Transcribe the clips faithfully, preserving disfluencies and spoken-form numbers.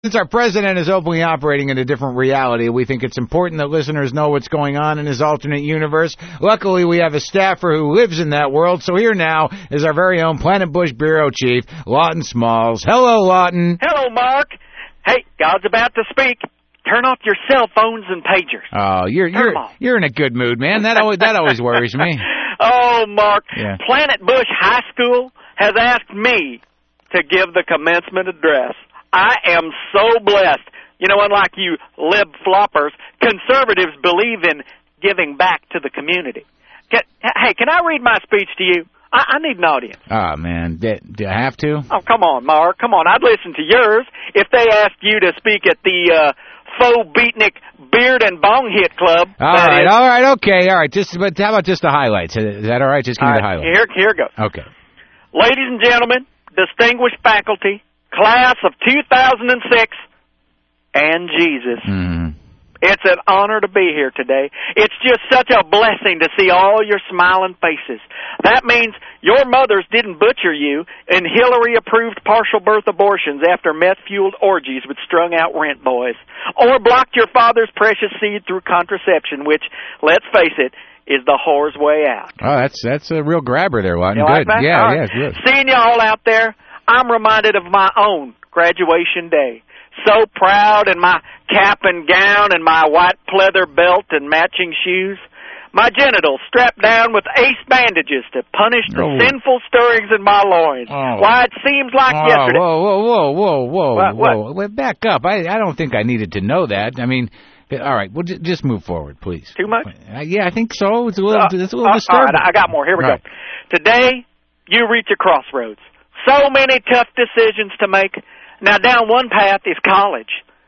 Since our president is openly operating in a different reality, we think it's important that listeners know what's going on in his alternate universe. Luckily, we have a staffer who lives in that world, so here now is our very own Planet Bush Bureau Chief, Lawton Smalls. Hello, Lawton. Hello, Mark. Hey, God's about to speak. Turn off your cell phones and pagers. Oh, you're you're you're in a good mood, man. That always that always worries me. Oh, Mark. Yeah. Planet Bush High School has asked me to give the commencement address. I am so blessed. You know, unlike you lib floppers, conservatives believe in giving back to the community. Can, hey, can I read my speech to you? I, I need an audience. Oh, man. Do, do I have to? Oh, come on, Mark. Come on. I'd listen to yours if they asked you to speak at the uh, Faux Beatnik Beard and Bong Hit Club. All right, is. all right, okay, all right. Just, but how about just the highlights? Is that all right? Just give me all the right, highlights. Here, here goes. Okay. Ladies and gentlemen, distinguished faculty, class of two thousand six, and Jesus. Mm. It's an honor to be here today. It's just such a blessing to see all your smiling faces. That means your mothers didn't butcher you in Hillary-approved partial birth abortions after meth-fueled orgies with strung-out rent boys, or blocked your father's precious seed through contraception, which, let's face it, is the whore's way out. Oh, that's that's a real grabber there, Lawton. You Good. Like that? Yeah, all yeah, right. good. Seeing you all out there, I'm reminded of my own graduation day. So proud in my cap and gown and my white pleather belt and matching shoes. My genitals strapped down with ace bandages to punish the oh. sinful stirrings in my loins. Oh. Why, it seems like oh, yesterday. Whoa, whoa, whoa, whoa, whoa, what, whoa. What? Well, back up. I, I don't think I needed to know that. I mean, all right, well, j- just move forward, please. Too much? Uh, yeah, I think so. It's a little, uh, it's a little uh, disturbing. All right, I got more. Here we all go. Right. Today, you reach a crossroads. So many tough decisions to make. Now, down one path is college.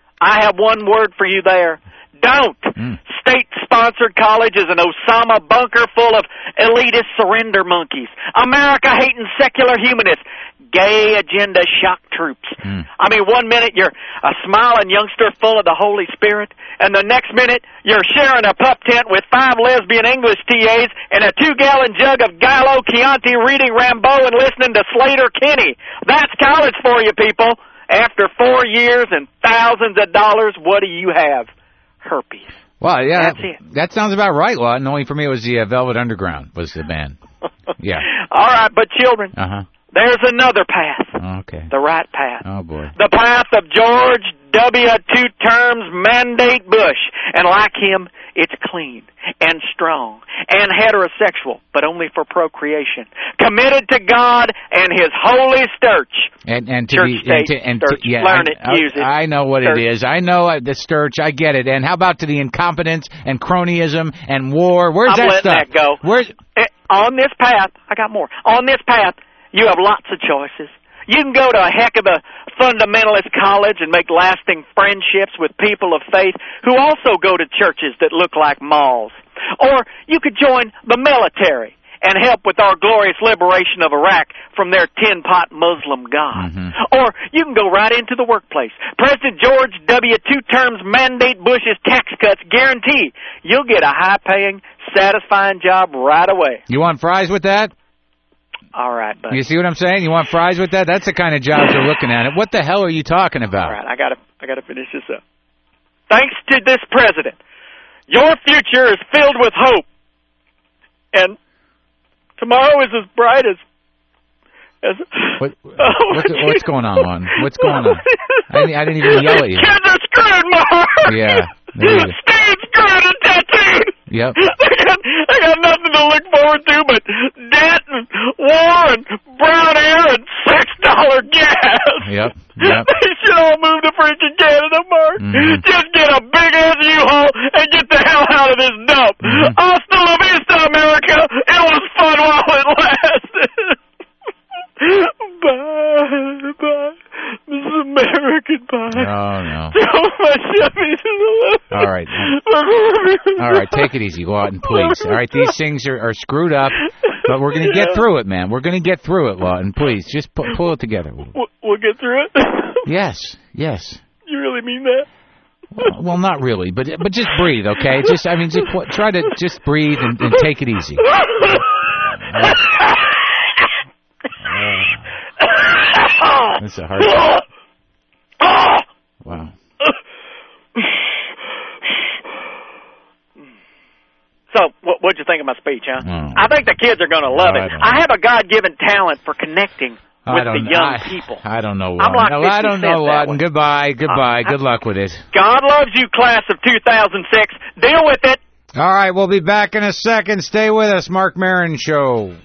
I have one word for you there. Don't. Mm. State-sponsored college is an Osama bunker full of elitist surrender monkeys, America-hating secular humanists, gay agenda shock troops. Mm. I mean, one minute you're a smiling youngster full of the Holy Spirit, and the next minute you're sharing a pup tent with five lesbian English T As and a two-gallon jug of Gallo Chianti reading Rambo and listening to Slater Kinney. That's college for you, people. After four years and thousands of dollars, what do you have? Herpes. Well, yeah, That's that, it. that sounds about right, Lawton. Only for me it was the uh, Velvet Underground was the band. Yeah. All right, but children, Uh-huh. there's another path. Okay. The right path. Oh, boy. The path of George W. Two Terms Mandate Bush. And like him, it's clean and strong and heterosexual, but only for procreation. Committed to God and His holy sturch. And and to Church, be state, and to, and sturch. to, yeah, Learn I, it, I, use it. I know what Sturch. it is. I know uh, the sturch. I get it. And how about to the incompetence and cronyism and war? Where's I'm that letting stuff? that go. Where's Eh, On this path, I got more. On this path, you have lots of choices. You can go to a heck of a fundamentalist college and make lasting friendships with people of faith who also go to churches that look like malls. Or you could join the military and help with our glorious liberation of Iraq from their tin-pot Muslim god. Mm-hmm. Or you can go right into the workplace. President George W. Two Terms Mandate Bush's tax cuts guarantee you'll get a high-paying, satisfying job right away. you want fries with that? All right, buddy. You see what I'm saying? You want fries with that? That's the kind of jobs you're looking at. What the hell are you talking about? All right, I gotta, I gotta finish this up. Thanks to this president, your future is filled with hope, and tomorrow is as bright as. as What, oh, what's, what's going on, Lawton? What's going on? I didn't, I didn't even yell at you. Kids are screwed, Mark. Yeah. There you go. Steve's screwed and tattooed. Yep. I got, I got nothing to look forward to but debt and war and brown hair and six dollar gas. Yep. Yep. They should all move to freaking Canada, Mark. Mm-hmm. Just get a big ass U-Haul and get the hell out of this dump. Mm-hmm. Hasta la vista, America. It was fun while it lasted. Bye, bye. This is American Pie. Oh, no. Throw my Chevy to the left. All right. All right, take it easy, Lawton, please. All right, these things are, are screwed up, but we're going to get through it, man. We're going to get through it, Lawton. Please, just pu- pull it together. We'll, we'll get through it? Yes, yes. You really mean that? Well, well, not really, but but just breathe, okay? Just, I mean, just put, try to just breathe and, and take it easy. Uh, uh, that's a hard. Wow. So, what, what'd you think of my speech, huh? Oh. I think the kids are going to love I it. don't I have a God-given talent for connecting with I don't, the young I, people. I don't know. I'm like no, I don't know, Lawton. Goodbye, goodbye. Uh, Good luck with it. God loves you, class of two thousand six. Deal with it. All right, we'll be back in a second. Stay with us, Marc Maron Show.